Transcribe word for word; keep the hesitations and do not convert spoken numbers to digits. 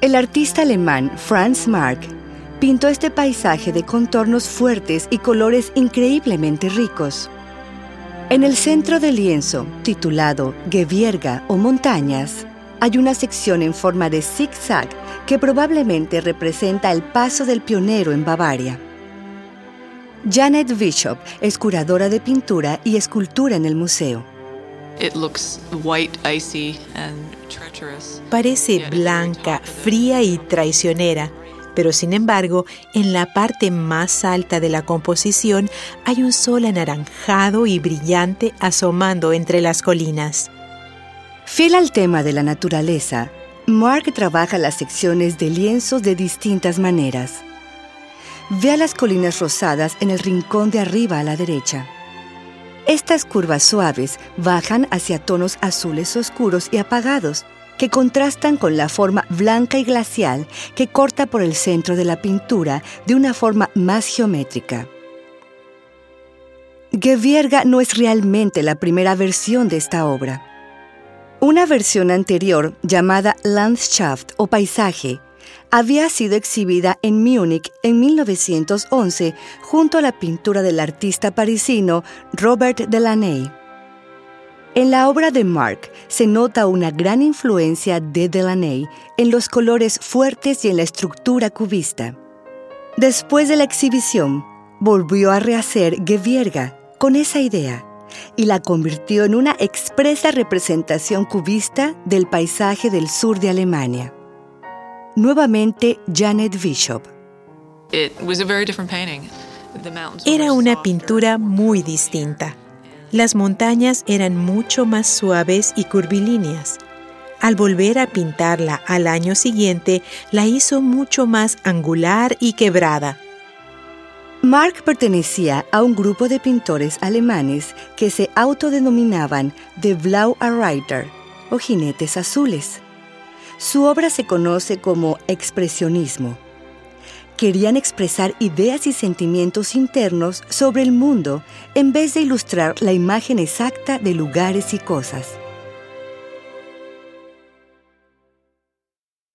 El artista alemán Franz Marc pintó este paisaje de contornos fuertes y colores increíblemente ricos. En el centro del lienzo, titulado Gebirge o montañas, hay una sección en forma de zigzag que probablemente representa el paso del pionero en Bavaria. Janet Bishop es curadora de pintura y escultura en el museo. It looks white, icy, and treacherous. Parece blanca, fría y traicionera, pero sin embargo, en la parte más alta de la composición hay un sol anaranjado y brillante asomando entre las colinas. Fiel al tema de la naturaleza, Marc trabaja las secciones de lienzos de distintas maneras. Ve a las colinas rosadas en el rincón de arriba a la derecha. Estas curvas suaves bajan hacia tonos azules oscuros y apagados, que contrastan con la forma blanca y glacial que corta por el centro de la pintura de una forma más geométrica. Gebirge no es realmente la primera versión de esta obra. Una versión anterior, llamada Landschaft o paisaje, había sido exhibida en Múnich en mil novecientos once junto a la pintura del artista parisino Robert Delaunay. En la obra de Marc se nota una gran influencia de Delaunay en los colores fuertes y en la estructura cubista. Después de la exhibición, volvió a rehacer Gebirge con esa idea y la convirtió en una expresa representación cubista del paisaje del sur de Alemania. Nuevamente, Janet Bishop. It was a very different painting. The mountains were Era una softer. pintura muy distinta. Las montañas eran mucho más suaves y curvilíneas. Al volver a pintarla al año siguiente, la hizo mucho más angular y quebrada. Marc pertenecía a un grupo de pintores alemanes que se autodenominaban The Blaue Reiter, o jinetes azules. Su obra se conoce como expresionismo. Querían expresar ideas y sentimientos internos sobre el mundo en vez de ilustrar la imagen exacta de lugares y cosas.